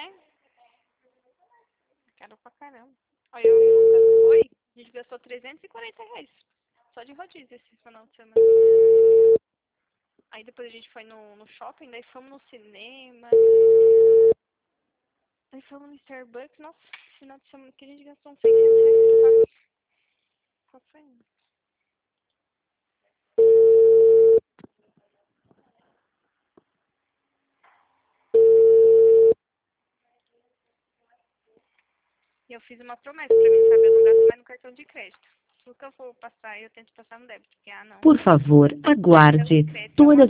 né? Caro pra caramba. Olha, eu e o Lucas foi, a gente gastou R$ 340 só de rodízio esse final de semana. Aí depois a gente foi no shopping, daí fomos no cinema. Daí fomos no Starbucks. Nossa, esse final de semana que a gente gastou uns R$ 600 só foi isso. E eu fiz uma promessa pra mim, sabe? Eu não gasto mais no cartão de crédito. Tudo que eu for passar, eu tento passar no débito. Porque, não. Por favor, aguarde. Todas